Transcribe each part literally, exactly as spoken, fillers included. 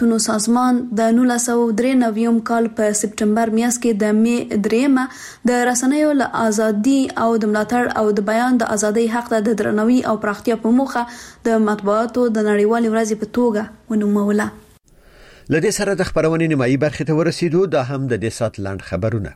نو سازمان د نولس سوه درې نوي کال په سپټمبر میاشت کې د می دریمه د رسنیو له ازادي او د ملاتړ او د بیان د ازادۍ حق د درناوي او پراختیا په موخه د مطبوعاتو د نړیوالې ورځې په توګه ونوموله. لدې سره د خبرونې نیمایي برخې ته ورسېدو. دا هم د دې سات لاند خبرونه.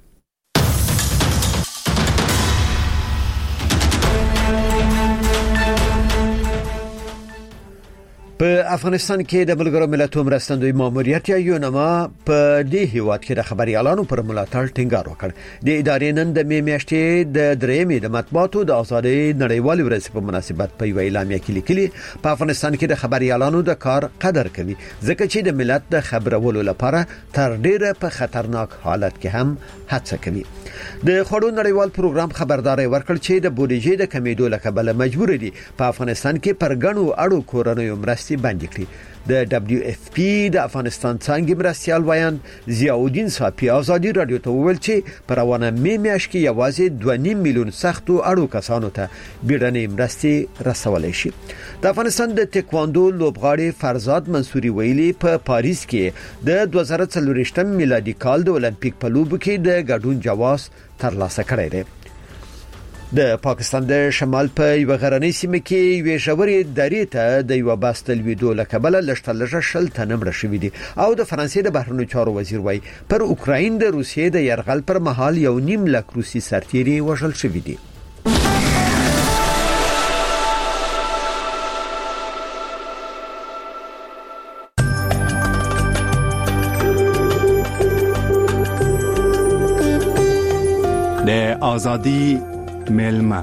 په افغانستان کې د ملګرو ملتونو مرستندوی ماموریت یا یونما په دې هیواد کې د خبريالانو پر ملاتړ ټینګار وکړ. د ادارې نن د می میاشتې د درېمې د مطبوعاتو د ازادۍ نړیوالې ورځې په مناسبت په یو اعلامیه کې لیکلي په افغانستان کې د خبريالانو د کار قدر کوي ځکه چې د ملت د خبرولو لپاره تر ډیره په خطرناک حالت کې هم هڅه کوي. د خړو نړیوال پروګرام خبرداري ورکړ چې د بودیجې د کمیدو له کبله مجبور دي په افغانستان کې پر غنو اړو کورنیو مرستې باندې کړی. د دبليو اف پی د افغانستان څنګه مرستيال وایان ضیاءالدین صافی ازادي رادیو ته وویل چې پر روانه می میاشت کې یوازې دوه نیم میلیون سختو اړو کسانو ته بیړنۍ مرستې رسولای شي. د افغانستان د تکواندو لوبغاړي فرزاد منصوري ویلي په پاریس کې د دوه زره څلور میلادي کال د اولمپیک په لوبو کې د ګډون جواز ترلاسه کړی دی. د پاکستان د شمال په یو غرنۍ سیمه کې یو ژورې درې ته د یو باستل ویډیو لکبل لشتلجه شل تنمړه شوې دي او د فرانسې د بهرنیو چارو وزیر وای پر اوکراین د روسیې د يرغل پر مهال یو نیم لک روسي سرتیري وژل شوې دي. د ازادي میلمه.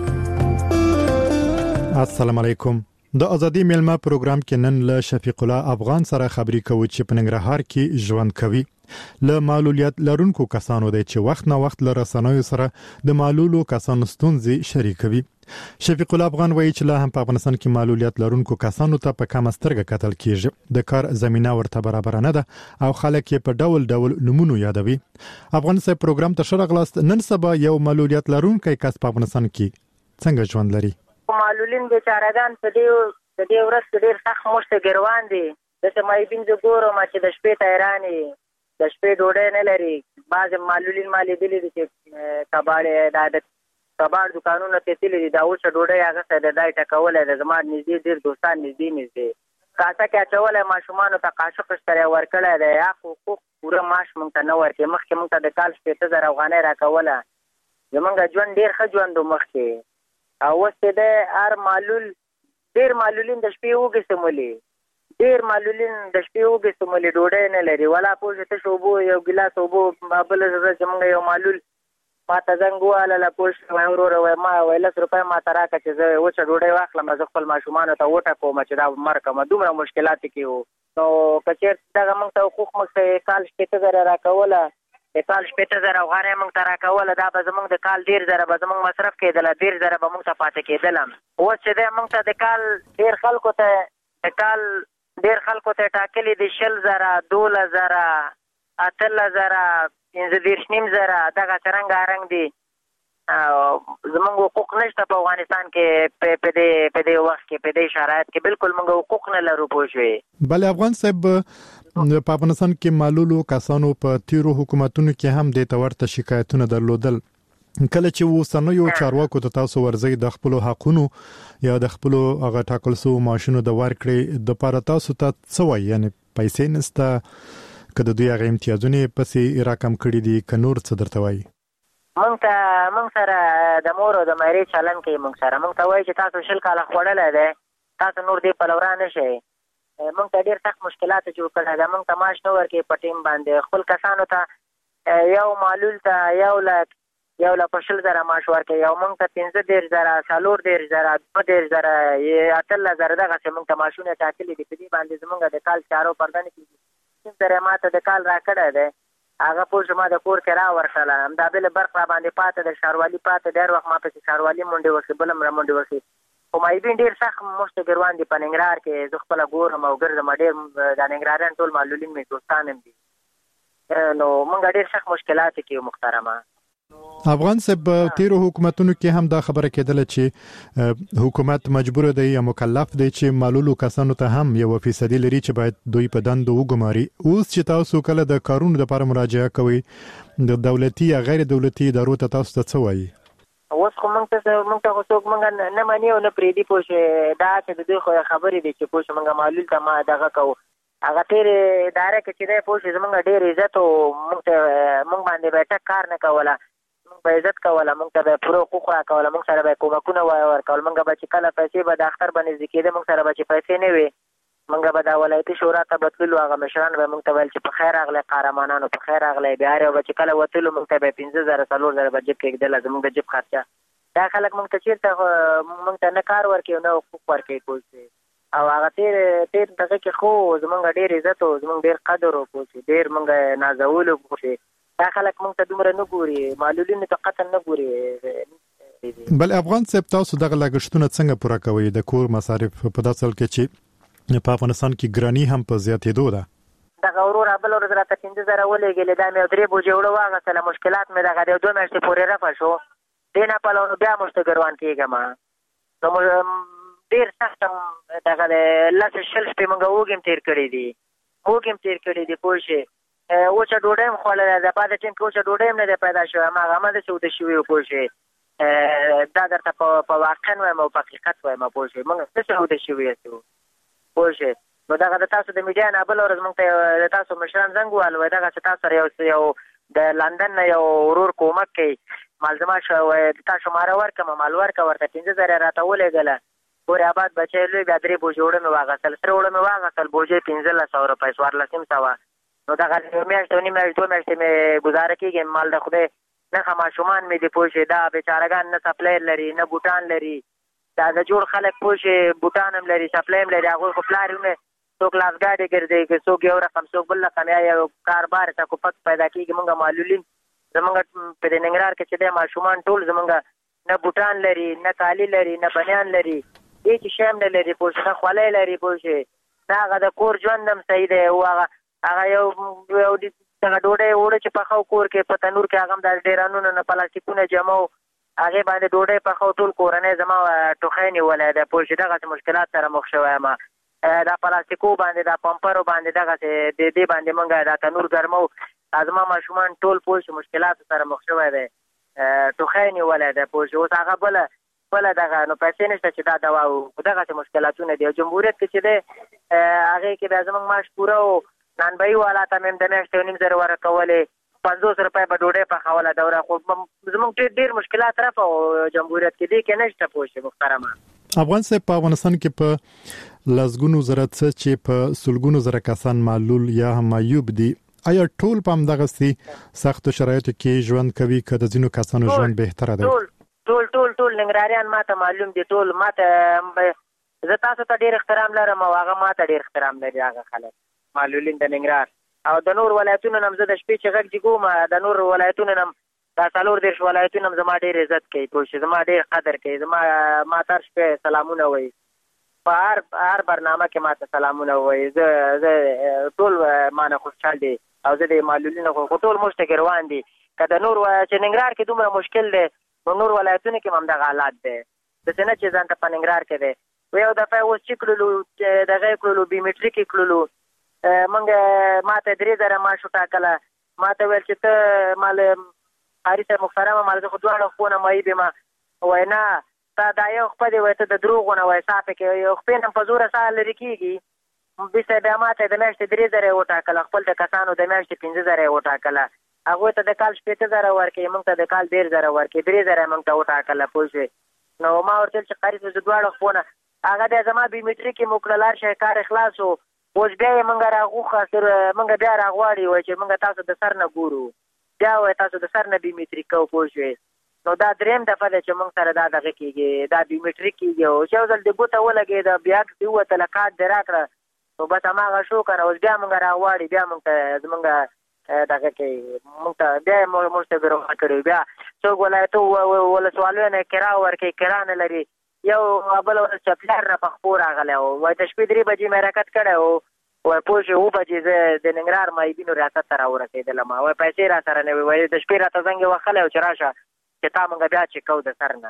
السلام علیکم. د ازادي میلمه پروګرام کې نن له شفیق الله افغان سره خبري کوو چې په ننګرهار کې ژوند کوي. له معلولیت لرونکو کسانو دی چې وخت نه وخت له رسنیو سره د معلولو کسانو ستونزې شریکوي. شفیق الله افغان وایي چې لا هم په افغانستان کې معلولیت لرونکو کسانو ته په کم سترګه کتل کیږي. د کار زمينه ورته برابر نه ده او خلک یې په ډول ډول نمونه یادوي. افغانستان پروګرام ته شرغلاست نن سبا یو معلولیت لرونکي کس په افغانستان کې څنګه ژوند لري. معلولین بیچارهګان په دې د دې ورځ ډېر سخت مشته ګروان دي. د سمای بین د ګورو ما چې د شپې تایرانی د شپې ډوډۍ نه لري. بعض معلولین مالې دي چې کباړې د کباړ دکانونو ته تللي دي دا اوس ډوډۍ هغه څه د دای ټکول د زما نږدې ډېر دوستان نږدې نږدې کاسه کې اچولای ماشومان ته قاشق سره ورکړی دی یا حقوق پوره معاش مونږ ته نه ورکړي. مخکې مونږ ته د کال شپېته زره افغانۍ راکوله. زمونږ ژوند ډېر ښه ژوند و مخکې او اوس چې دی هر معلول ډېر معلولین د شپې اوږې سمولي ډېر معلولین د شپې اوږې سمولي ډوډۍ نه لري. ولا پوه تش اوبو یو ګیلاس اوبو بله ورځ زمونږ یو معلول ما ته زنګ وواله له پوه وایي وروره وایي ما وایي لس روپۍ ما ته راکړه چې زه وچه ډوډۍ واخلم زه خپل ماشومانو ته وټکوم چې دا مړ کړم. دومره مشکلات کې وو. نو که چېرته دغه موږ ته حقوق موږ ته کال شپېته زره راکوله د کال شپېته زره افغانۍ موږ ته راکوله دا به زموږ د کال ډېر زره به زموږ مصرف کېدله ډېر زره به موږ ته پاتې کېدله. اوس چې دی موږ ته د کال ډېر خلکو ته د کال ډېر خلکو ته ټاکلي دي شل زره دولس زره اتلس زره پنځه دېرش نیم زره دغه څرنګه رنګ دي. زمونږ حقوق نشته په افغانستان کې په دې په دې وخت کې په دې شرایط کې بالکل موږ حقوق نه لرو پوه شوې. بله افغان صاحب په افغانستان کې معلولو کسانو په تیرو حکومتونو کې هم د تورته شکایتونه درلودل. کله چې وسنیو چارواکو ته تاسو ورځي د خپل حقونو یا د خپل هغه ټاکل سو ماشینو د ورکړې د پاره تاسو ته څه وایي یعنی پیسې نسته کله دوی هغه امتیازونه پسې رقم کړی دي ک نور څه درته وایي؟ مونږ ته مونږ سره د مور او د مېرې چلن کې مونږ سره مونږ ته وایي چې تاسو شل کاله خوړلې ده تاسو نور دې پلورا نه شي. مونږ ته ډېر سخت مشکلات جوړ کړل دا مونږ ته معاش نه ورکې په ټیم باندې خپل کسانو ته یو معلول ته یو لک یو لک شل زره معاش ورکې یو مونږ ته پنځه دېرش زره څلور دېرش زره دوه دېرش زره اتلس زره دغسې مونږ ته معاشونه ټاکلي دي په دې باندې زمونږ د کال چارو پرده نه کېږي. پنځه زره ما ته د کال راکړی دی هغه پوه شو ما د کور کې را ورکړله همدا بله برق را باندې پاته د ښاروالي پاته ډېر وخت ما پسې ښاروالي منډې وکړې بله هم را منډې وکړې. خو مایبین ډېر سخت مشته ګروان دي په ننګرهار کې زه خپله ګورم او ګرځم ډېر دا ننګرهاریان ټول معلولین مې دوستان هم دي. نو موږ ډېر سخت مشکلات کې یو محترمه. افغان صاحب تیرو حکومتونو کې هم دا خبره کېدله چې حکومت مجبور دی یا مکلف دی چې معلولو کسانو ته هم یو فیصدي لري چې باید دوی په دندو وګماري. اوس چې تاسو کله د کارونو لپاره مراجعه کوئ د دولتي یا غیر دولتي ادارو ته تاسو ته څه وایي؟ اوس خو موږ ته موږ ته څوک موږ نه مانی او نه پریدي پوه دا چې د دوی خو خبرې دي چې پوه موږ معلول ته ما دغه کوو هغه تیر اداره کې چې دی پوه زمونږ ډېر عزت او موږ ته موږ باندې به ټک کار نه کوله موږ به عزت کوله موږ ته به پوره حقوق راکوله موږ سره به کومکونه ورکول موږ به چې کله پیسې به د اختر به نږدې کېده موږ سره به چې پیسې نه وي موږ به د ولایتي شورا ته بتللو هغه مشران به موږ ته ویل چې په خیر راغلی قهرمانانو په خیر راغلی بیا هر یو به چې کله وتلو موږ ته به پنځه زره څلور زره به جیب کېږدله زموږ د جیب خرچه دا خلک موږ ته چېرته موږ ته نه کار ورکوي نه حقوق ورکوي پوه او هغه تیر تیر دغه کې خو زمونږ ډېر عزت او زمونږ ډېر قدر وکړو ډېر موږ نازولو پوه دا خلک موږ ته دومره نه ګوري معلولینو ته قتل نه ګوري. بل افغان صاحب تاسو دغه لګښتونه څنګه پوره کوئ د کور مصارف په داسې حال کې چې په افغانستان کې ګراني هم په زیاتېدو ده؟ دغه ورور بل ورځ راته پنځه زره ولېږلې دا مې درې بوجې وړه واغېستله مشکلات مې دغه د دوه میاشتې پورې رفع شو دې نه پلو نو بیا موږ ته ګروان کېږم نو ډېر سخت دغه لس شل شپې موږ وږي هم تېر کړي دي وږي هم تېر کړي دي پوه شې وچه ډوډۍ هم خوړلی ده بعد ټیم کې وچه ډوډۍ هم نه دی پیدا شوی هماغه همداسې اوده شوي وو پوه شې دا درته په واقع وایم او په حقیقت وایم پوه شې موږ داسې اوده شوي یو پوه شې نو دغه د تاسو د میډیا نه بله ورځ موږ ته د تاسو مشران زنګ ووهل وایي دغسې تاسو سره یو یو د لندن نه یو ورور کومک کوي مالزما شو د تا شماره ورکړم مال ورکړه ورته پنځه زره راته ولېږله پورې آباد بچی لوی بیا درې بوجې اوړه مې واغېستل سره اوړه مې واغېستل بوجې پنځلس سوه روپۍ څوارلس نیم سوه نو دغه یو میاشت او نیم میاشت دوه میاشتې مې ګزاره کېږي مال د خدای نښه ماشومان مې دي پوه شې دا بېچارهګان نه سپلایر لري نه بوټان لري دا د جوړ خلک پوه شې بوټان هم لري سپلای هم لري هغوی خو پلار یې څوک لاسګاډې ګرځي څوک یو رقم څوک بل رقم یا یو کاربار ته کوپک پیدا کېږي موږ معلولین زمونږ په دې ننګرهار کې چې دی ماشومان ټول زمونږ نه بوټان لري نه کالي لري نه بنیان لري هېڅ شی هم نه لري پوه شې نه خولۍ لري پوه شې نه هغه د کور ژوند هم صحیح دی او هغه هغه یو یو دغه ډوډۍ اوړه چې پخو کور کې په تنور کې هغه هم د ډیرانونو نه پلاستیکونه جمع و هغې باندې ډوډۍ پخو ټول کورنۍ زما ټوخی نیولی دی پوه شې دغسې مشکلات سره مخ شوی یم دا پلاستیکو باندې دا پمپرو باندې دغسې د دې باندې موږ دا تنور ګرمو زما ماشومان ټول پوه شي مشکلاتو سره مخ شوی دی ټوخی نیولی دی پوه شي اوس هغه بله بله دغه نو پیسې نشته چې دا دوا و دغسې مشکلاتونه دي او جمهوریت کې چې دی هغې کې بیا زموږ معاش پوره و نانبهي والا ته مې هم د میاشتې یو نیم زره ورکولې پنځوس روپۍ به ډوډۍ پخوله دوره خو زموږ ډېر ډېر مشکلات رفع و جمهوریت کې دې کې نشته پوه شي محترمه. افغان صاحب په افغانستان کې په لسګونو زره څه چې په سلګونو زره کسان معلول یا هم معیوب دي آیا ټول په همدغسې سختو شرایطو کې ژوند کوي که د ځینو کسانو ژوند بهتره دی؟ ټول ټول ټول ټول ننګرهاریان ما ته معلوم دي ټول ما ته زه تاسو ته ډېر احترام لرم او هغه ما ته ډېر احترام لري هغه خلک معلولین د ننګرهار او د نور ولایتونو نه هم زه د شپې چې غږ جګوم د نور ولایتونو نه هم دا څلور دېرش ولایتونه هم زما ډېر عزت کوي پوه شې زما ډېر قدر کوي زما ما ته هر شپې سلامونه وایي په هر هر برنامه کې ما ته سلامونه وایي زه زه ټول مانه خوشحال دي او زه د معلولینو خو ټول موږ ته روان دي که د نور چې ننګرهار کې دومره مشکل دی نو نور ولایتونو کې هم همدغه حالات دی داسې نه چې ځان ته په ننګرهار کې دی یو دفعه اوس چې کړلو دغه یې کړلو بیومیټریک یې کړلو موږ ما ته درې زره معاش وټاکله ما ته ویل چې ته مال قاري صاحب محترمه مال زه خو دواړه خپونه معیب یم وایي نه تا دا یو خپه دی وایي ته د دروغو نه وایي سا پکې یو خپې نه په زوره سا لرې کېږي بیرته بیا ما ته د میاشتې درې زره یې وټاکله خپل د کسانو د میاشتې پنځه زره یې وټاکله هغوی ته د کال شپېته زره ورکوي موږ ته د کال ډېر زره ورکوي درې زره یې موږ ته وټاکله پوه شوې نو ما ورته ویل چې قاري صاحب زه دواړه خپونه هغه بیا زما بیومیټریک یې مو کړل هر شی کار خلاص و اوس بیا یې موږ راغوښه سر موږ بیا راغواړي وایي چې موږ تاسو د سر نه ګورو بیا وایي تاسو د سر نه بیومیټریک کوو پوه شوې نو دا درېیم دفعه ده چې موږ سره دا دغه کېږي دا بیومیټریک کېږي اوس یو ځل د ګوته ولګېده بیا عکس دې ووتله کارډ دې راکړه نو بس هماغه شو که نه اوس بیا موږ راغواړي بیا موږ ته زموږ دغه کوي موږ ته بیا یې موږ ته ګروه کړی بیا څوک ولایتو ولسوالیو نه کرا ورکوي کرا نه لري یو بله ورځ چپلار نه په خپو راغلی و وایي د شپې درې بجې مې حرکت کړی و وای پوه او بجې زه د ننګرهار مایبینو ریاست ته راورسېدلم وای پیسې را سره نه وي وای د شپې راته زنګ وهلی او چې راشه چې تا موږ بیا چې کو د سر نه.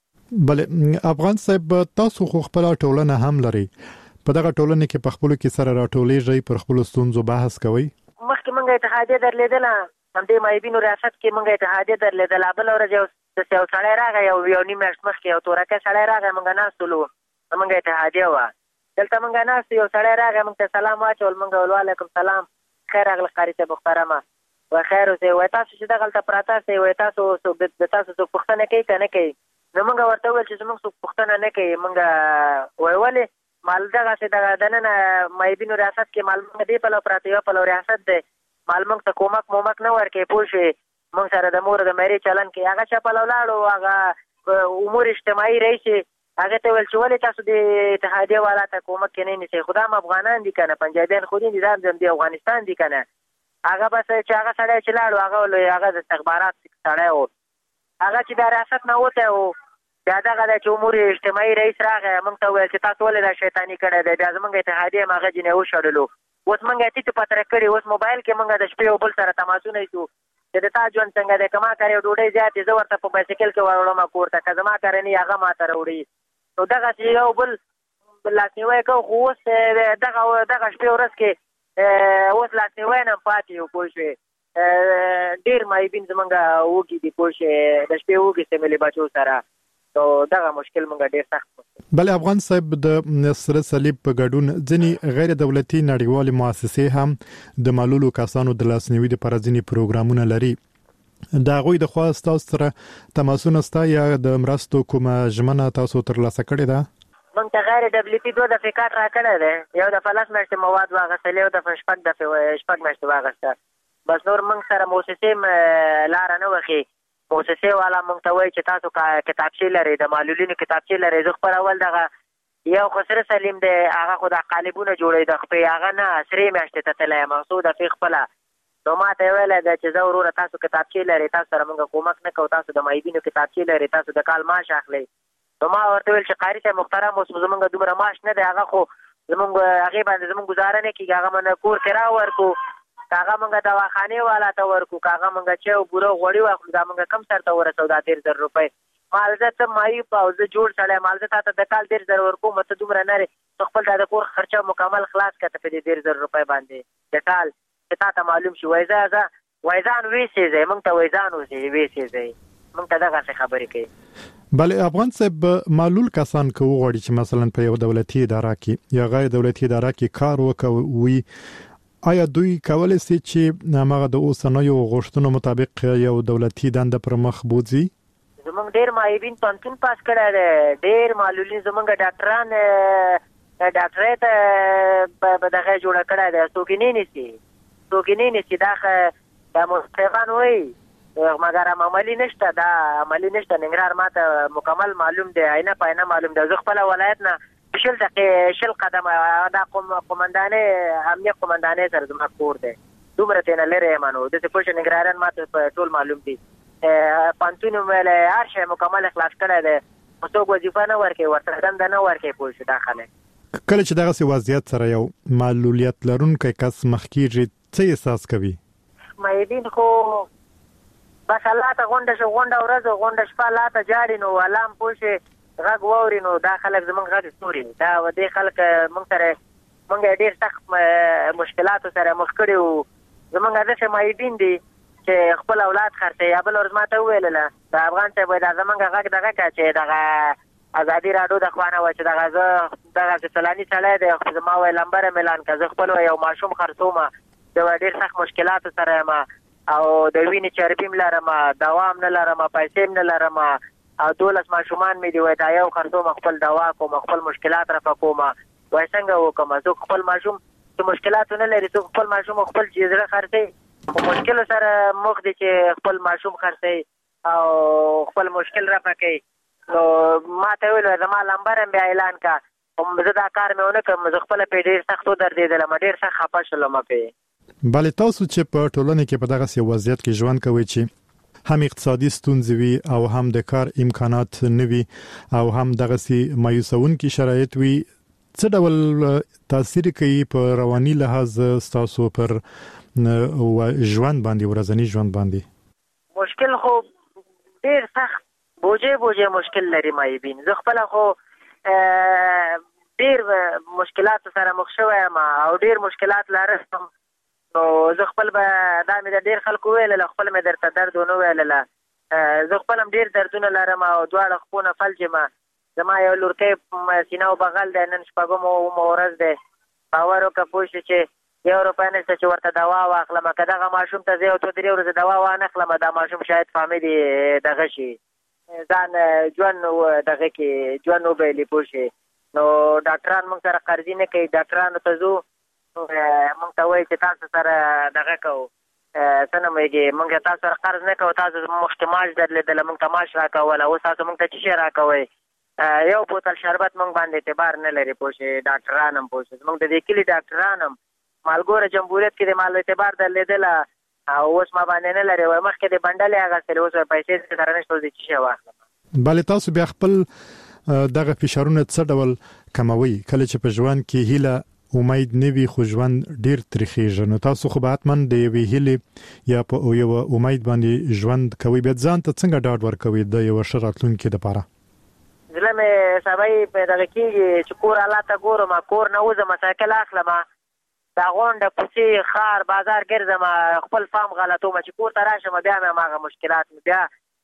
بله افغان صاحب تاسو خو خپله ټولنه هم لري، په دغه ټولنه کې په خپلو کې سره راټولیږئ، پر خپلو ستونزو بحث کوئ؟ مخکې موږ اتحادیه درلیدله، همدې مایبینو ریاست کې موږ اتحادیه درلیدله. بله ورځ یو یو سړی راغی یو یو نیم میاشت مخکې یو تورکی سړی راغی، موږ ناستولو، موږ اتحادیه وه، دلته موږ ناست یو سړی راغی موږ ته سلام واچول، موږ ول وعلیکم سلام، خیر راغله قاري صاحب محترمه، وای خیر اوسئ، وای تاسو چې دغلته پراته سئ، وای تاسو د تاسو څوک پوښتنه کوي که نه کوي؟ نو موږ ورته وویل چې زموږ څوک پوښتنه نه کوي. موږ وای ولې مال دغسې دغه دننه مایبینو ریاست کې مال موږ دې پلو پراته یو پلو ریاست دی، مال موږ ته کومک مومک نه ورکوي، پوه شوې، موږ سره د مور د مېرې چلن کوي. هغه چا پلو لاړو، هغه امور اجتماعي رئیس هغه ته ویل چې ولې تاسو د اتحادیه والا ته کومک کې نه نیسئ، خو دا هم افغانان دي که نه، پنجابیان خو دي دا هم د افغانستان دي که نه. هغه بس چې هغه سړی چې لاړو هغه هغه د استخبارات سړی و، هغه چې د ریاست نه وتی و، بیا دغه دی چې امور اجتماعي رئیس راغی موږ ته وویل چې تاسو ولې دا شیطاني کړی دی، بیا زموږ اتحادیه هم هغه جینۍ وشړلو. اوس موږ یې ټیټ پتره کړي، اوس موبایل کې موږ د شپې یو بل سره تماسونه ایسو چې د تا ژوند څنګه دی، که ما کار یو ډوډۍ زیاتې زه ورته په بایسکل کې وروړم کور ته، که زما کار نه هغه ما ته راوړي. نو دغسې یو بل لاسنیوی کوو، خو اوس دغه دغه شپې ورځ کې اوس لاسنیوی نه هم پاتې یو، پوه شوې، ډېر مایبین زمونږ وږي دي، پوه شوې، د شپې وږي سه ملي بچو سره، نو دغه مشکل مونږ ډېر سخت. بله افغان صاحب د سره صلیب په ګډون ځینې غیر دولتي نړیوالې مؤسسې هم د معلولو کسانو د لاسنیوي لپاره ځینې پروګرامونه لري، د هغوی د خوا ستاسو سره تماسونه شته یا د مرستو کومه ژمنه تاسو ترلاسه کړې ده؟ موږ ته غیر دولتي دوه دفعې کارت راکړی دی، یو دفعه لس میاشتې مواد واخیستل، یو دفعه شپږ دفعې شپږ میاشتې واخیسته. بس نور موږ سره موسسې لاره نه وښي، موسسې والا موږ ته وایي چې تاسو کتابچې لرئ، د معلولینو کتابچې لرئ. زه خپل اول دغه یو خو سره سلیم دی، هغه خو د قالبونه جوړوي د خپې، هغه نه سرې میاشتې ته تللی یم څو دفعې خپله. نو ما ته یې ویلی دی چې زه وروره تاسو کتابچې لرئ، تاسو سره موږ کومک نه کوو، تاسو د مایبینو کتابچې لرئ، تاسو د کال معاش اخلئ. نو ما ورته ویل چې قاري صاحب محترم اوس زموږ دومره معاش نه دی، هغه خو زموږ هغې باندې زموږ ګزاره نه کېږي، هغه موږ کور کرا ورکو، که هغه موږ دواخانې والا ته ورکو، که هغه موږ چای او بوره غوړي واخلو، دا موږ کم سر ته ورسو دا ډېر زر روپۍ. مال زه ته معیوب او زه جوړ سړی، مال زه تا ته د کال ډېر زر ورکوم، ته دومره نه ته خپل دا د کور خرچه مکمل خلاص کړه په دې ډېر زر روپۍ باندې د کال، چې تا ته معلوم شي. وایي زه زه وایي ځان ویسېځئ، موږ ته وایي ځان ویسېځئ، موږ ته دغسې خبرې کوي. بله افغان صاحب معلول کسان که وغواړي چې مثلا په یو دولتي اداره کې یا غیر دولتي اداره کې کار وکوي، آیا دوی کولی شي چې هغه د اوسنیو غوښتنو مطابق یو دولتي دنده پر مخ بوځي؟ زموږ ډېر معیبین پوهنتون پاس کړی دی، ډېر معلولین زموږ ډاکټران ډاکټرۍ ته په دغه جوړه کړی دی، څوک یې نه نیسي، څوک یې نه نیسي. دا دا مستقیمان وایي مګر هم عملي نشته، دا عملي نشته. ننګرهار ما ته مکمل معلوم دی، عینه په عینه معلوم دی. زه خپله ولایت نه شل دقیقې شل قدمه دا قومندانۍ امنیه قومندانۍ سره زما کور دی، دومره ترېنه لرې یم. نو داسې پوه شه ننګرهاریان ما ته په ټول معلوم دي. پوهنتون یې ویلی هر شی مکمل خلاص کړی دی، خو څوک وظیفه نه ورکوي، ورته دنده نه ورکوي، پوه شو دا خلک. کله چې دغسې وضعیت سره یو معلولیت لرونکی کس مخ کېږي څه احساس کوي؟ معیبین خو بس الله ته غونډه شو، غونډه ورځ غونډه شپه الله ته جاړي، نو الله هم پوه شي غږ واوري، نو دا خلک زموږ غږ ستوري، دا دې خلک موږ سره موږ یې ډېر سخت مشکلاتو سره مخ کړي وو. زموږ داسې معیبین دي چې خپل اولاد خرڅوي. یا بله ورځ ما ته وویلله د افغان صاحب وایي دا زموږ غږ دغه کړه چې دغه ازادي راډیو د خوا نه وایي چې دغه زه دغسې فلاني سړی دی، خو زما وایي لمبر یې اعلان کړه، زه خپل یو ماشوم خرڅوم، زه ډېر سخت مشکلاتو سره یم او د وینې چربي م لرم، دوا هم نه لرم، پیسې م نه لرم، او دولس ماشومان مې دي، وایي دا یو خرڅوم، خپل دوا کوم، خپل مشکلات رفع کوم. وایي څنګه وکړم؟ څوک خپل ماشوم چې مشکلاتو نه لري، څوک خپل ماشوم خپل زړه خرڅوي، خو مشکلو سره مخ دي چې خپل ماشوم خرڅوي او خپل مشکل رفع کوي. نو ما ته ویل زما لمبر هم بیا اعلان کړه، خو زه دا کار مې ونه کړم، زه خپله پرې ډېر سخت ودرېدلم، ډېر سخت خفه شولم پرې. بله تاسو چې په ټولنه کې په دغسې وضعیت کې ژوند کوئ چې هم اقتصادي ستونزې وي او هم د کار امکانات نه وي او هم دغسې مایوسونکي شرایط وي، څه ډول تاثیر کوي په رواني لحاظ تاسو پر ژوند باندې ورځنی ژوند باندې؟ مشکل خو ډیر سخت بوجه بوجه مشکل لري مایبین. زه خپل خو ډیر مشکلات سره مخ شوم او ډیر مشکلات لرم، نو زه خپل به دا مې د ډیر خلکو ویل خپل مې درته درد ونه ویل، زه خپل هم ډیر دردونه لرم او دواړه خپونه فلجم. زما یو لورکۍ سینه او بغل دی، نن شپږم اومه ورځ دی. باور وکړه پوه شې چې یو روپۍ نشته چې ورته دوا واخلم. که دغه ماشوم ته زه یو څو درې ورځې دوا وانخلم دا ماشوم شاید فامیل دغه شي ځان ژوند دغه کې ژوند وبایلي پوه شې. نو ډاکټران موږ سره قرضي نه کوي، ډاکټرانو ته ځو موږ ته وایي چې تاسو سره دغه کوو څه نه مېږي، موږ تاسو سره قرض نه کوو، تاسو مخکې معاش درلېدله موږ ته معاش راکوله، اوس تاسو موږ ته څه شی راکوئ؟ یو بوتل شربت موږ باندې اعتبار نه لري پوه شې. ډاکټران هم پوه شې موږ د دې کلي ډاکټران هم مالګوره جمهوریت کې د مال اعتبار درلېدله او اوس ما باندې نه لري، وایي مخکې د بنډلې اخیستلې اوس پیسې سره نشته، اوس څه شی واخلم. بلې تاسو بیا خپل دغه فشارونه څه ډول کموي کله چې په ژوند کې هیله امید نه وي خو ژوند ډیر تریخیږي؟ نو تاسو خو به حتمن د یوې هیلې یا په یو امید باندې ژوند کوي، بیا ځان ته څنګه ډاډ ورکوي د یو ښه راتلونکي لپاره؟ زړه مې سبا په دغه کېږي چې کور حالات ته ګورم، کور نه وځم سایکل اخلم، دا غونډه کوڅې ښار بازار ګرځم، خپل فام غلطوم چې کور ته راشم بیا مې هماغه مشکلات بیا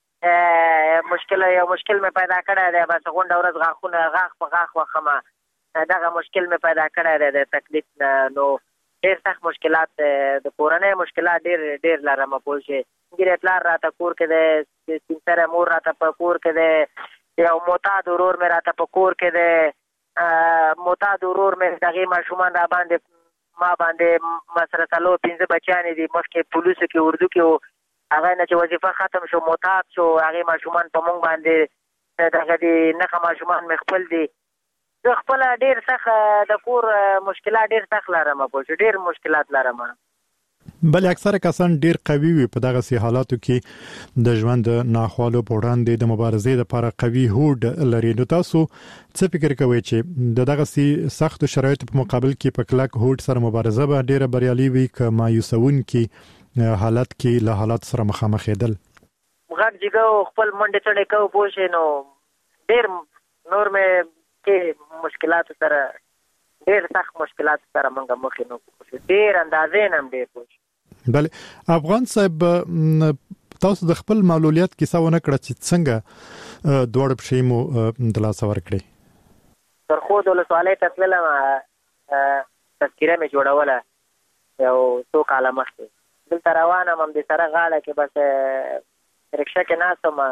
مشکل یو مشکل مې پیدا کړی دی. بس غونډه ورځ غاښونه غاښ په غاښ وخم، دغه مشکل مې پیدا کړی دی د تکلیف نه. نو ډېر سخت مشکلات د کورنۍ مشکلات ډېر ډېر لرم پوه شې. ګیرې پلار راته کور کې دی، سپین سره مور راته په کور کې دی، یو معتاد ورور مې راته په کور کې دی، معتاد ورور مې دغې ماشومان را باندې ما باندې مسره څلور پنځه بچیانې دي، مخکې پولیسو کې اردو کې و، هغه نه چې وظیفه ختم شو معتاد شو، هغې ماشومان په مونږ باندې دغه دي نښه ماشومان مې خپل دي. زه خپله ډېر سخت د کور مشکلات ډېر سخت لرم پوه شو، ډېر مشکلات لرم. بلې اکثره کسان ډیر قوي وي په دغه حالاتو کې د ژوند ناخوالو په وړاندې د مبارزې لپاره قوي هوډ لري. نو تاسو څه فکر کوئ چې د دغه سختو شرایطو په مقابل کې په کلک هوډ سره مبارزه به ډیره بریالي وي که مایوسونکي حالت کې له حالات سره مخامخ کېدل؟ غږ جګو خپل منډې چړې کوو پوه شې، نو ډېر نور مې کې مشکلات سره ډېر سخت مشکلات سره موږ مخ نه کوو، ډېر اندازې نه هم ډېر پوه شې. بله افغان صاحب تاسو د خپل معلولیت کیسه ونه کړه چې څنګه دوړ پښې مو د لاسه ورکړې؟ تر خو د ولسوالۍ ته تللم، تذکیره مې جوړوله یو څو کاله مخکې، دلته روانه وم د سړک غاړه کې، بس رکشه کې ناست وم،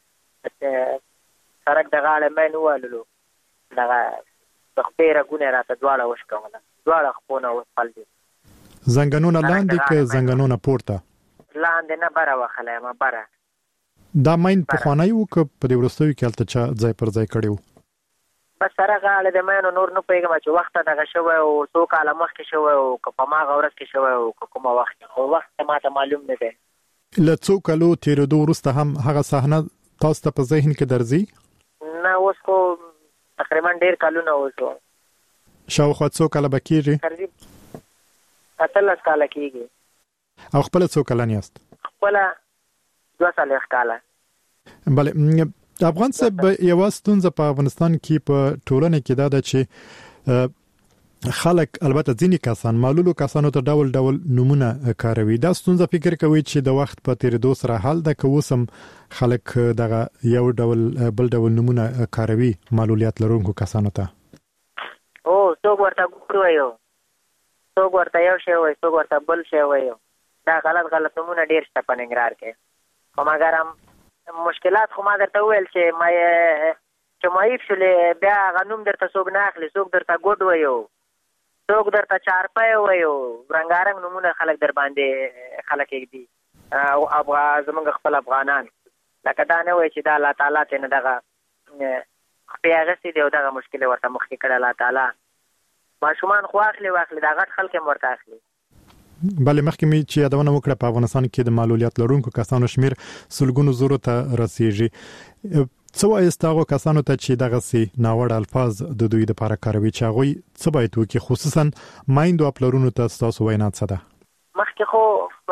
سړک د غاړې مین ووهللو، دغه د خپې رګونه یې راته دواړه وشکوله، دواړه خپونه وسپل دي. زنګنونه لاندې که زنګنونه پورته؟ لاندې نه بره وهلی یم بره. دا مین پخوانی و که په دې وروستیو کې هلته چا ځای پر ځای کړی و؟ بس سړک غاړې د مینو نور نه پوهېږم چې وخته دغه شوی و، څو کاله مخکې شوی و که په هماغه ورځ کې شوی و که کومه وخت کې، خو وخت ما ته معلوم نه دی. له څو کالو تېرېدو وروسته هم هغه صحنه تاسو ته په ذهن کې درځي؟ نه اوس خو تقریبا ډېر کلونه اوس و، شاوخوا څو کاله به کېږي؟ اتلس کاله کېږي. او خپله څو کلن یاست؟ خپله دوه څلوېښت کاله. بله افغان صاحب یوه ستونزه په افغانستان کې په ټولنه کې دا ده چې خلک البته ځینې کسان معلولو کسانو ته ډول ډول نومونه کاروي. دا ستونزه فکر کوي چې د وخت په تیریدو سره حل ده که اوس هم خلک دغه یو ډول بل ډول نومونه کاروي معلولیت لرونکو کسانو ته؟ او څوک ورته ګور وایو، څوک ورته یو شی وایي، څوک ورته بل شی وایي. دا غلط غلط نومونه ډېر شته په ننګرهار کې، خو مګر هم مشکلات خو ما درته وویل چې ما چې معیب شولې بیا هغه نوم درته څوک نه اخلي، څوک درته ګوډ وایو، څوک درته چارپی وایو، رنګارنګ نومونه خلک در باندې خلک ایږدي. او زمونږ خپل افغانان لکه دا نه وایي چې دا الله تعالی ته نه دغه خپې اخیستې دي او دغه مشکل یې ورته مخکې کړی الله تعالی. ماشومان خو اخلي واخلي، دا غټ خلک هم ورته اخلي. بله مخکې مې چې یادونه وکړه په افغانستان کې د معلولیت لرونکو کسانو شمیر سلګونو زرو ته رسیږي. څو ایستاغو کسانو ته چې دغه سي ناوړ الفاظ د دوی د لپاره کاروي چې هغه څه باید وکړي، خصوصا مایندو خپلونو ته تاسو وینا څه ده؟ مخکې خو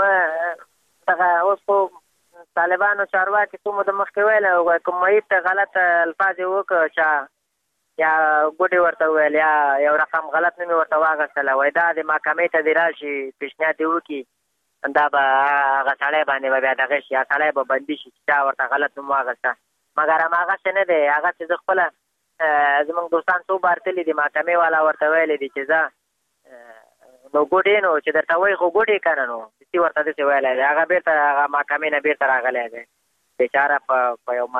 دغه اوس خو طالبانو چارواکي کوم د مخکې ویل او کوم ته غلط الفاظ وکړه چې یا ګوډي ورته ویل یا یو رقم غلط نه ورته واغستل، وای دا د محکمې ته دی راشي پیشنهاد وکړي، دا به هغه سړی باندې بیا دغه شي، سړی به بندي شي چې ورته غلط نوم واغسته. مګر هغه څه نه دی، هغه چې د خپل زمونږ دوستان څو بار تللي دي، محکمې والا ورته ویلي دي چې زه نو ګوډې نو چې درته وایي خو ګوډې که نه نو داسې ورته داسې ویلی دی. هغه بېرته هغه محکمې نه بېرته راغلی دی بېچاره په یو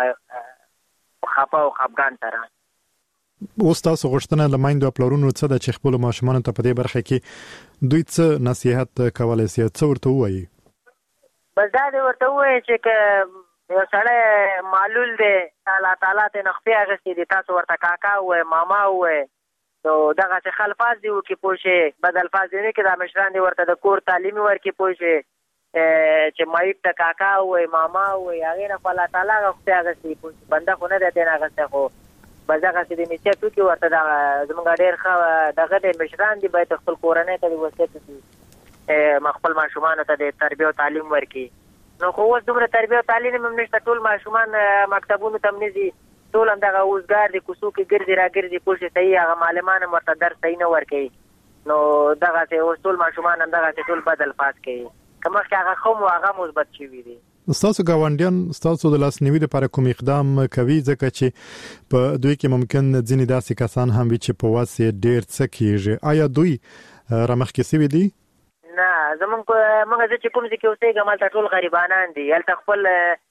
خفه او خفګان سره. اوس تاسو غوښتنه له میندو پلرونو څه ده چې خپلو ماشومانو ته په دې برخه کې دوی څه نصیحت کولی سي، څه ورته ووایي؟ بس دا دې ورته ووایي چې که یو سړی معلول دی، الله تعالی ته نه خپې اخیستې دي، تاسو ورته کاکا ووایئ، ماما ووایئ، نو دغسې ښه الفاظ دې وکړي پوه شئ، بد الفاظ دې نه کړي. دا مشران دې ورته د کور تعلیم ورکړي پوه شئ، چې معیب ته کاکا ووایئ، ماما ووایئ، هغې نه خو الله تعالی هغه خپې اخیستې پوه شئ، بنده خو نه دی دې نه اخیستی، خو بس دغسې د نصیحت وکړي ورته. دغه زموږ ډېر ښه دغه دی مشران دي، باید خپل کورنۍ ته دې وصیت وکړي، خپل ماشومانو ته د تربیه او تعلیم ورکړي. نو خو اوس دومره تربیه او تعلیم هم نشته، ټول ماشومان مکتبونو ته هم نه ځي، ټول هم دغه اوزګار دي، کوڅو کې ګرځي را ګرځي پوه شئ، صحیح هغه معلمان هم ورته درس صحیح نه ورکوي. نو دغسې اوس ټول ماشومان هم دغسې ټول بد الفاظ کوي، که مخکې هغه ښه مو هغه مثبت شوي دي. ستاسو ګاونډیان ستاسو د لاسنیوي لپاره کوم اقدام کوي؟ ځکه چې په دوی کې ممکن ځینې داسې کسان هم وي چې په واسې ډېر څه کېږي، آیا دوی رامخکې سوي دي؟ نه، زمونږ موږ زه چې کوم ځای کې اوسېږم هلته ټول غریبانان دي، هلته خپل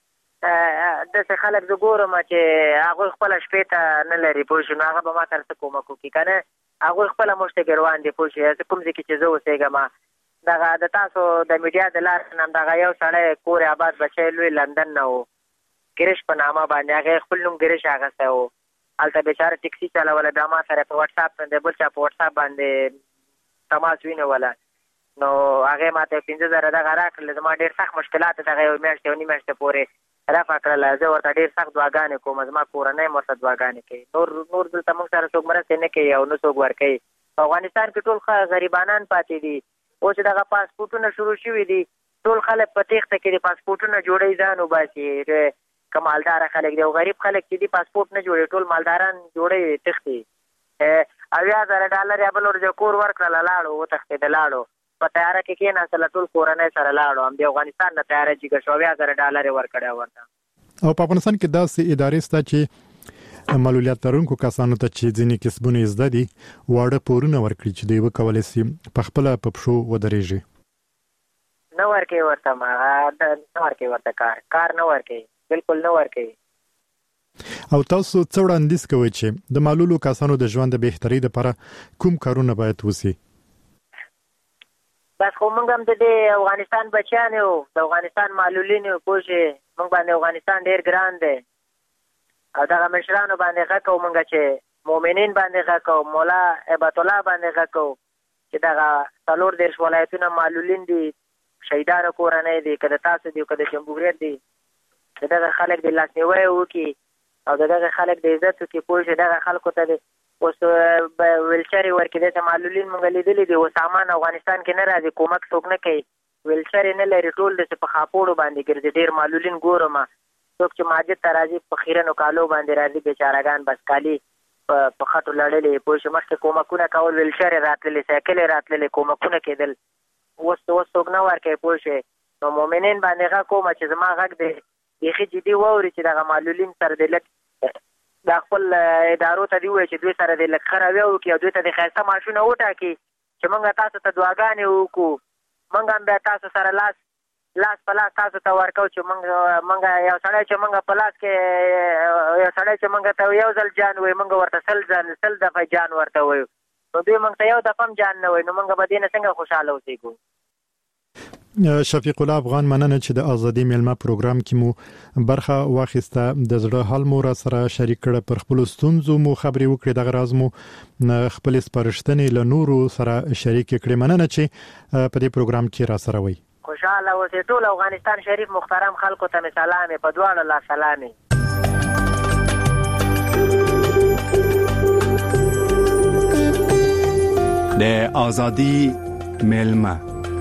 داسې خلک زه ګورم چې هغوی خپله شپې ته نه لري پوه شو، نو هغه به ما سره څه کومک وکړي که نه، هغوی خپله موږ ته ګروان دي پوه شو. زه کوم ځای کې چې زه اوسېږم دغه د تاسو د میډیا د لارې نه دغه یو سړی کور آباد بچی لوی لندن نه و، ګرش په نامه باندې، هغې خپل نوم ګرش اخیستی و، هلته بېچاره ټکسي چلوله، بیا ما سره په وټساپ باندې بل چا په وټساپ باندې تماس ونیوله، نو هغې ما ته پنځه زره دغه راکړل، زما ډېر سخت مشکلات دغه یو میاشت یو نیم میاشتې پورې رفع کړله، زه ورته ډېر سخت دعاګانې کوم، زما کورنۍ هم ورته دعاګانې کوي، نور نور دلته موږ سره څوک مرستې نه کوي او نه څوک ورکوي. په افغانستان کې ټول ښه غریبانان پاتې دي، اوس چې دغه پاسپورټونه شروع شوي دي، ټول خلک په تېښته کې دي، پاسپورټونه جوړوي ځان وباسي، که مالداره خلک دي او غریب خلک چې دي پاسپورټ نه جوړوي، ټول مالداران جوړوي تښتي، اویا زره ډالر یا بل ورځ کور ورکړله لاړو وتښتېده لاړو، په تیاره کې کېناستله ټول کورنۍ سره لاړو، همدې افغانستان نه تیاره جګه شو، اویا زره ډالر یې ورکړی ورته. او په افغانستان کې داسې ادارې شته چې معلولیت لرونکو کسانو ته چې ځینې کسبونه زده دي واړه پورونه ورکړي چې دوی وکولی سي په خپله په پښو ودرېږي؟ نه ورکوي ورته، نه ورکوي ورته کار کار نه ورکوي، بلکل نه ورکوي. او تاسو څه وړاندیز کوئ چې د معلولو کسانو د ژوند د بهترۍ لپاره کوم کارونه باید وسي؟ بس خو موږ هم د دې افغانستان بچیان یو، د افغانستان معلولین یو پوه شئ، موږ باندې افغانستان ډېر ګران دی او دغه مشرانو باندې غږ کوو موږ چې مؤمنین باندې غږ کوو، مولا هیبت الله باندې غږ کوو چې دغه څلور دېرش ولایتونه معلولین دي، شهیدانو کورنۍ دي، که د تاسو دي که د جمهوریت دي، د دغه خلک د لاسنیوی وکړي او د دغه خلک د عزت وکړي پوه شئ. دغه خلکو ته د اوس ویلچرې ورکړي، داسې معلولین موږ لیدلي دي، اوس سامان افغانستان کې نه راځي، کومک څوک نه کوي، ویلچرې نه لري، ټول داسې په خاپوړو باندې ګرځي. ډېر معلولین ګورم څوک چې مسجد ته راځي په خیرنو کالو باندې راځي، بېچارهګان بس کالي په خټو لړلې پوه شو. مخکې کومکونه کول، ویلچرې راتللې، سایکلې راتللې، کومکونه کېدل، اوس اوس څوک نه ورکوي پوه شئ. نو مؤمنین باندې غږ کوم چې زما غږ دی بیخي جدي واوري چې دغه معلولین سره د لږ دا خپل ادارو ته دي ووایي چې دوی سره د لږ ښه رویه وکړي او دوی ته د ښایسته معاشونه وټاکي چې موږ تاسو ته دعاګانې وکړو، موږ هم بیا تاسو سره لاس لاس په لاس تاسو ته ورکو چې موږ موږ یو سړی چې موږ په لاس کې یو سړی چې موږ ته یو ځل جان وایي، موږ ورته سل ځل سل دفعه جان ورته وایو، نو دوی موږ ته یو دفعه هم جان نه وایي، نو موږ به دې نه څنګه خوشحاله اوسېږو. شفیق الله افغان، مننه چې د ازادي میلمه پروګرام کې مو برخه واخیسته، د زړه حال مو را سره شریک کړ، پر خپل ستونزو مو خبرې وکړې، دغه راز مو خپل سپارښتنې له نورو سره شریک کړې. مننه چې په دې پروګرام کې را سره وئ. خوشاله اوسئ. ټول افغانستان شریف محترم خلکو ته سلام په دواړو لا سلام. د ازادي ملما.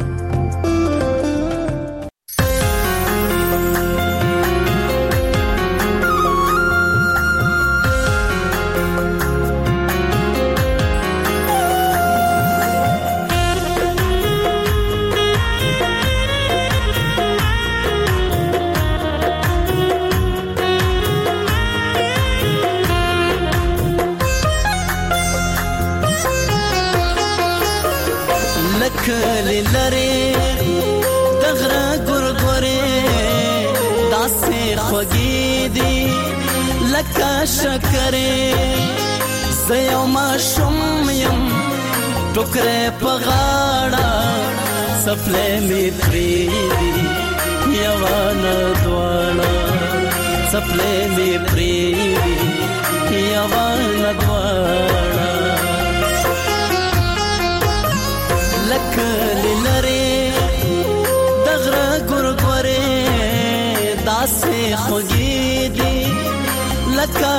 کلی لری دغره ګورګورې داسې خوږې دي لکه شکرې زه یو ماشوم یم ټوکرې په غاړه څپلۍ مې پرېږدي یوه نه دواړه څپلۍ مې پرېږدي یوه نه دواړه لکلی لری دغره ګورګورې داسې خوږې دي لکه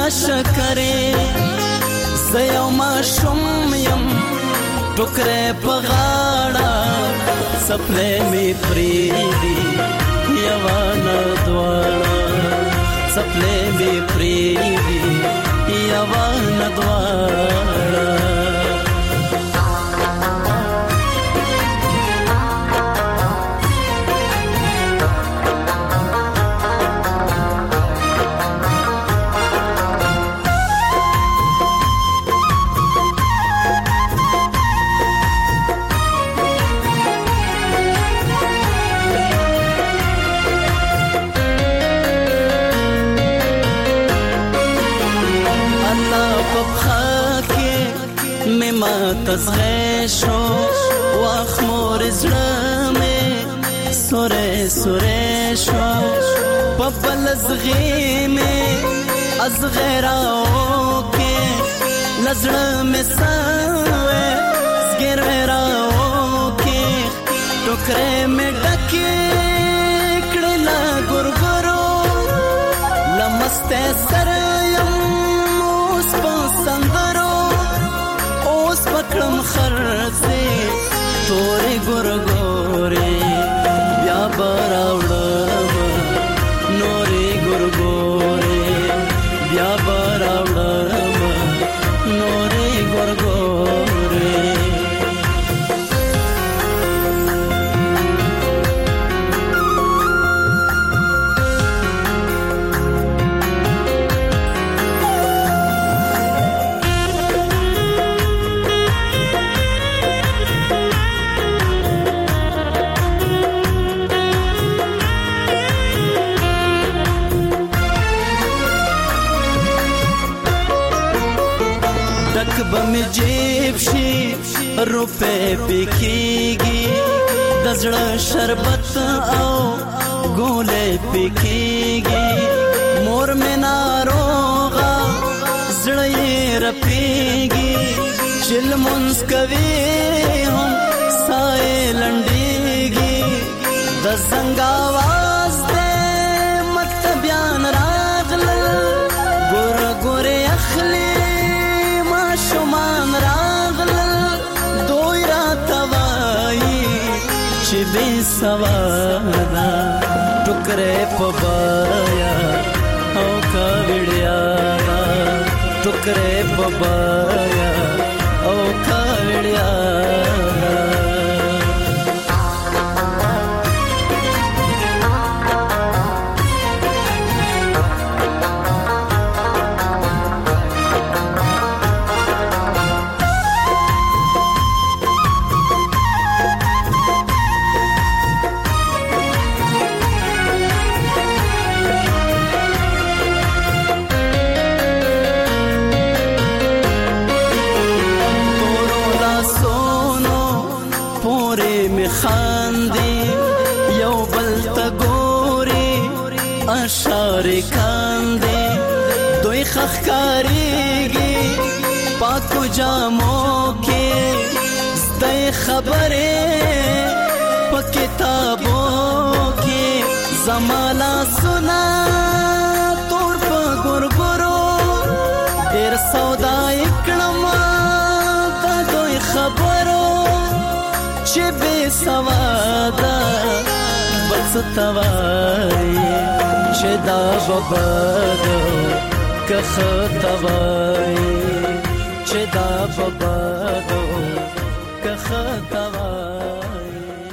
شکرې زه یو ماشوم یم ټوکرې په غاړه څپلۍ مې پرېږدي یوه نه دواړه څپلۍ مې پرېږدي یوه نه دواړه تزغه شو واخ مور زړه مې سوره سوره شو په بل زغې مې از غیراو کې لزړه مې سوې زګراو کې ټوکرې مې ډکې کړه لا ګورګورو لمسته سره یم اوس په سندرو پکړم خرڅې تورې ګورګورې بیا براوړم نورې ګورګورې بیا براوړم نورې ګورګورې بمی جیب شي روپے پکېږي د زړه شربت او ګولې پکېږي مور مې ناروغه زړه یې رپېږي چې لمونځ کوي هم ساه یې لنډېږي د زنګ اواز دی مکتبیان راغلل ګوره ګورې اخلي شمان راغلل دوی را توایی چې بې سوادا ټوکرې په بایا او کاوړیا ټوکرې په بایا او کاوړیا اشاره کاندي دوی خخکاریږي پاکو جامو کې ستای خبره په کتابو کې زمالا سنا تور په ګورګورو ډېر سودا کړم تا دوی خبره سوادا بس توای چې دا ببادو که خطوای چې دا ببادو که خطوای